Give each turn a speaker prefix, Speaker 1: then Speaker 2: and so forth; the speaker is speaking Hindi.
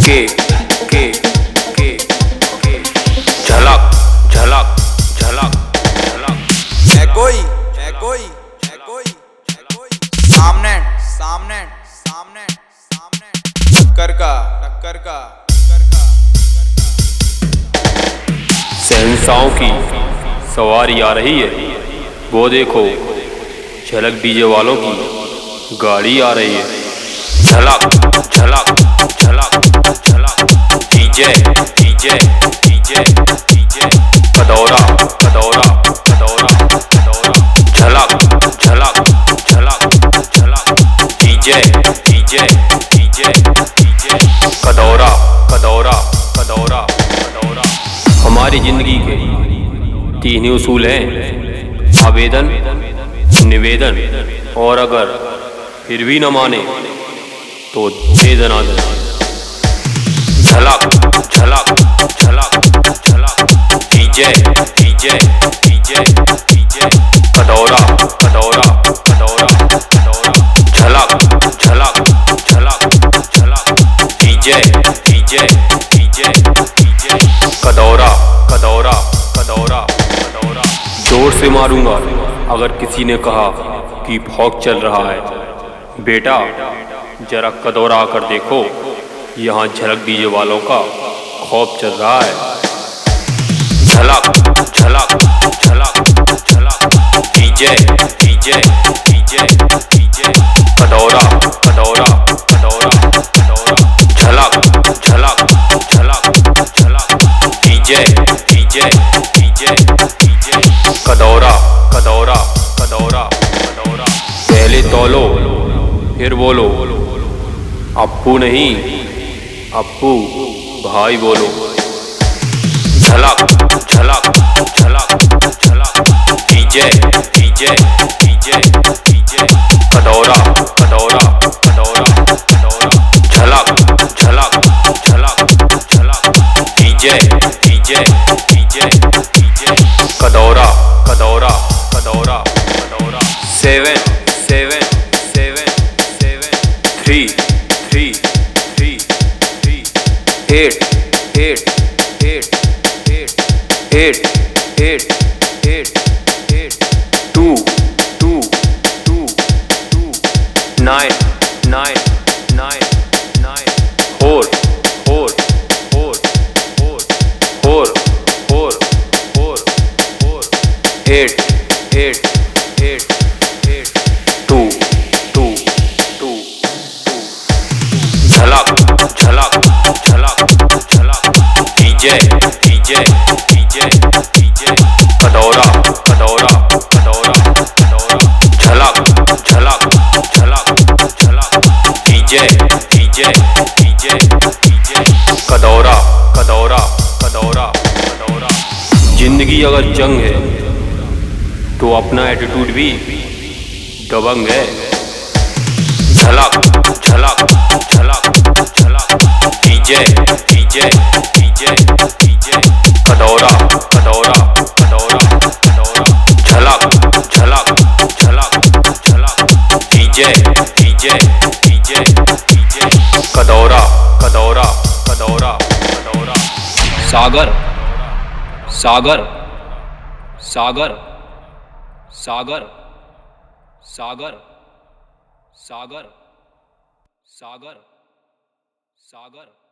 Speaker 1: के के के के झलक झलक झलक झलक
Speaker 2: है कोई है कोई है कोई है कोई सामने सामने सामने सामने टक्कर का
Speaker 1: सहनसाओं की सवारी आ रही है, वो देखो झलक डीजे वालों की गाड़ी आ रही है। झलक झलक झलक झलक DJ DJ DJ DJ Kadaura Kadaura Kadaura Kadaura झलक झलक झलक झलक DJ DJ DJ DJ Kadaura Kadaura Kadaura Kadaura. हमारी जिंदगी के तीन ही उसूल हैं, आवेदन, निवेदन और अगर फिर भी न माने तो दे दना दना। झलक झलक झलक झलक DJ DJ DJ DJ Kadaura Kadaura Kadaura Kadaura झलक झलक झलक झलक DJ DJ DJ DJ Kadaura Kadaura Kadaura Kadaura. जोर से मारूंगा अगर किसी ने कहा कि भौक चल रहा है। बेटा जरा कदौरा आकर देखो, यहाँ झलक डीजे वालों का खौफ चल रहा है। झलक झलक झलक झलक DJ DJ DJ DJ Kadaura Kadaura Kadaura Kadaura झलक झलक झलक झलक DJ DJ DJ DJ Kadaura Kadaura Kadaura Kadaura. पहले तौलो फिर बोलो, अप्पू नहीं अप्पू भाई बोलो। झलक झलक झलक झलक DJ DJ DJ DJ Kadaura Kadaura Kadaura Kadaura झलक झलक झलक झलक DJ DJ DJ DJ Kadaura Kadaura Kadaura Kadaura. 7 7 7 7 3 3 3 3 8 8 8 8 8 8 8 2 2 2 2 9 9 9 9 4 4 4 4 4 4 4 4 8 8 8 8 2 2 2 2 झलक झलक झलक झलक DJ DJ DJ DJ Kadaura Kadaura Kadaura Kadaura झलक झलक झलक झलक DJ DJ DJ DJ Kadaura Kadaura Kadaura Kadaura. जिंदगी अगर जंग है तो अपना एटीट्यूड भी दबंग है। झलक झलक झलक झलक DJ DJ DJ DJ Kadaura Kadaura Kadaura Kadaura झलक झलक झलक झलक DJ DJ DJ DJ Kadaura Kadaura Kadaura Kadaura. सागर सागर सागर सागर सागर सागर सागर सागर